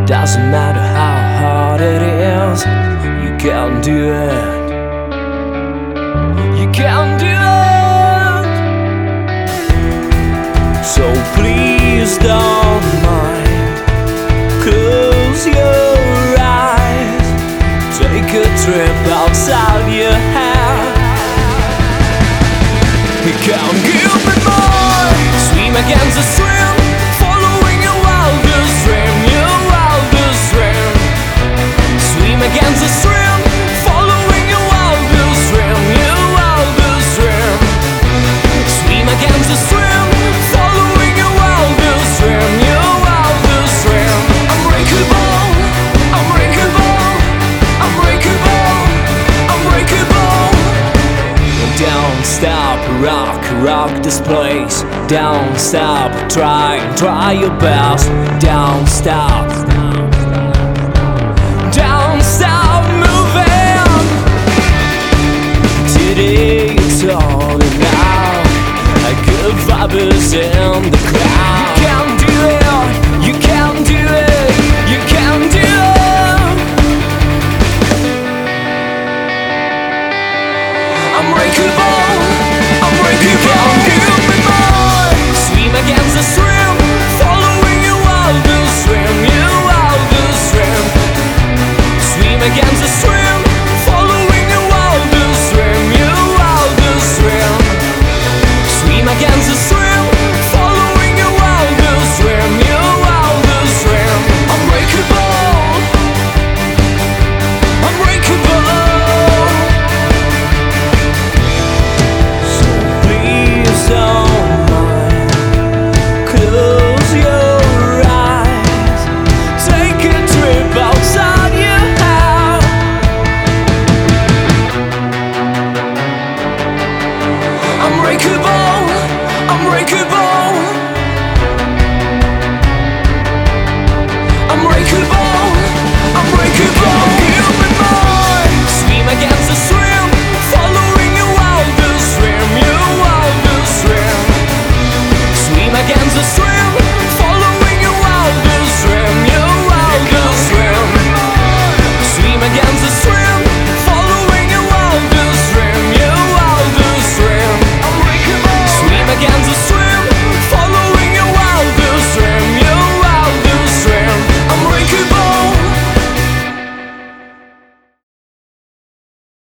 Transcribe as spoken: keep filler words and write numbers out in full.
Doesn't matter how hard it is, you can do it. You can do it. So please don't mind, close your eyes, take a trip outside your head. You can give me more, swim against the stream, following your wildest dream, your wildest dream. Swim against the stream, following your wildest dream, your wildest dream. Swim against the stream, following your wildest dream, your wildest dream. Unbreakable, unbreakable, unbreakable, unbreakable. Don't stop, rock, rock this place. Don't stop, try, try your best. Don't stop, don't stop moving. Today it's all about a good vibe is in the crowd. You can do it, you can do it, you can do it. Unbreakable, unbreakable. Give me more, swim against the stream, following your wildest dream, your wildest dream. Swim against the stream.